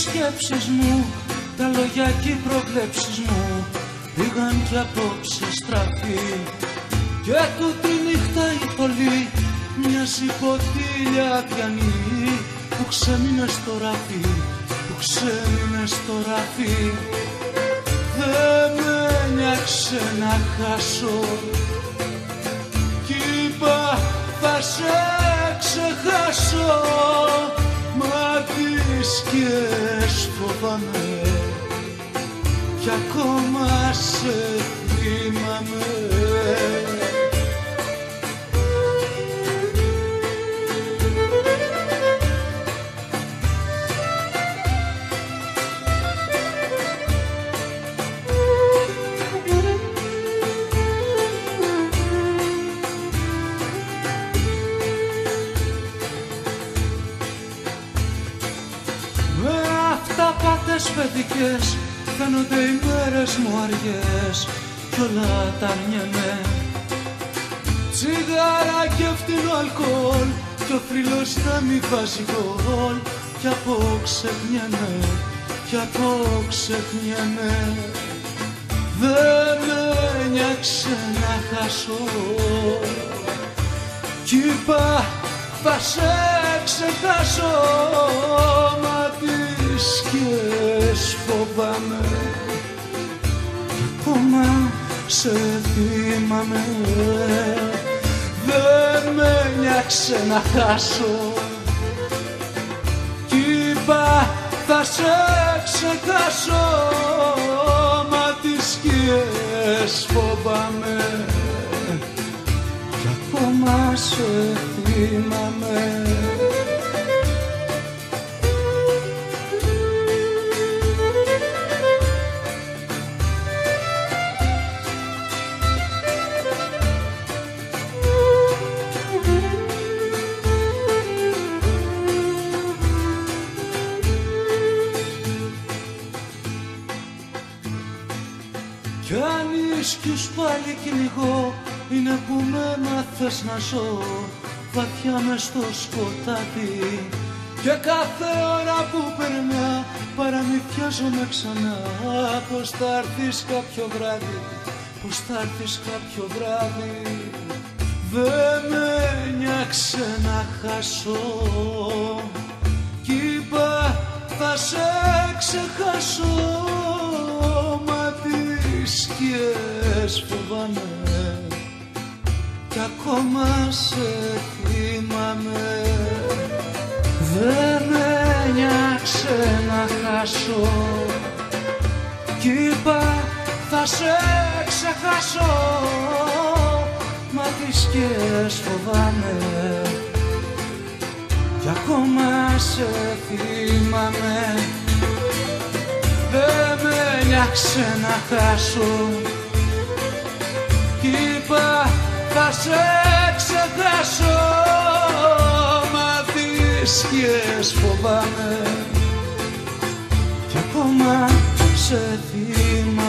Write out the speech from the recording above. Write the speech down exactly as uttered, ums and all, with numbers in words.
σκέψεις μου, τα λόγια και οι προβλέψεις μου πήγαν κι απόψε στραφή. Και τούτη νύχτα η θολή μοιάζει ποτήλια αδιανή που ξέμεινε στο ράφι, που ξέμεινε στο ράφι. Δεν με νοιάξε να χάσω κι είπα θα σε ξεχάσω, μα τις σκιές φοβάμαι κι ακόμα σε θυμάμαι. Παιδικές φαίνονται οι μέρες μου αργές κι όλα τα αρνιέμαι. Τσιγάρα και φτηνό αλκοόλ κι ο θρύλος να μη βάζει γκολ κι από ξεχνιέμαι, κι από ξεχνιέμαι. Δεν με νοιάξε να χάσω κι είπα θα σε ξεχάσω, μα τις σκιές φοβάμαι κι ακόμα σε θυμάμαι. Δεν με νοιάξε να χάσω κι είπα θα σε ξεχάσω, μα τις σκιές φοβάμαι κι ακόμα σε θυμάμαι. Κι αν ίσκιους πάλι κυνηγώ είναι που με μάθες να ζω βαθιά μες στο σκοτάδι. Και κάθε ώρα που περνά παραμυθιάζομαι ξανά πως θα έρθεις κάποιο βράδυ, πως θα έρθεις κάποιο βράδυ. Δεν με νοιάξε να χάσω κι είπα θα σε ξεχάσω, μα τις σκιές φοβάμαι κι ακόμα σε θυμάμαι. Δεν με νοιάξε να χάσω κι είπα θα σε ξεχάσω, μα τις σκιές φοβάμαι κι ακόμα σε θυμάμαι. Δεν με νοιάξε να χάσω κι είπα θα σε ξεχάσω, μα τις σκιές φοβάμαι κι ακόμα σε θυμάμαι.